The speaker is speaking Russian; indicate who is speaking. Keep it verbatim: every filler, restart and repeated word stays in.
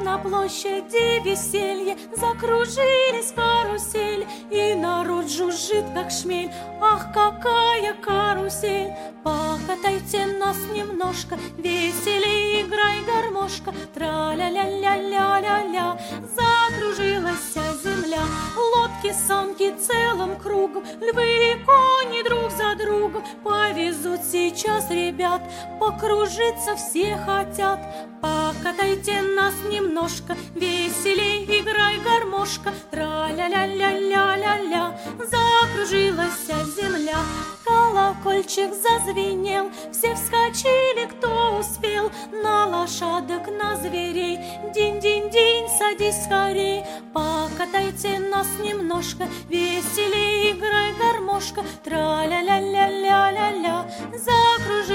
Speaker 1: На площади веселье, закружились карусель, и народ жужжит, как шмель. Ах, какая карусель! Покатайте нас немножко, веселей, играй, гармошка. Тра-ля-ля-ля-ля-ля-ля. Закружилась вся земля. Лодки, санки целым кругом, львы и кони друг за другом повезут сейчас ребят. Покружиться все хотят. Покатайте нас немножко, веселей, играй, гармошка. Тра-ля-ля-ля-ля-ля-ля. Закружилась вся земля. Колокольчик зазвенел, все вскочили, кто успел, на лошадок, на зверей. Динь-динь-динь, садись скорей. Покатайте нас немножко, веселей, играй, гармошка. Тра-ля-ля-ля-ля-ля-ля. Закружилась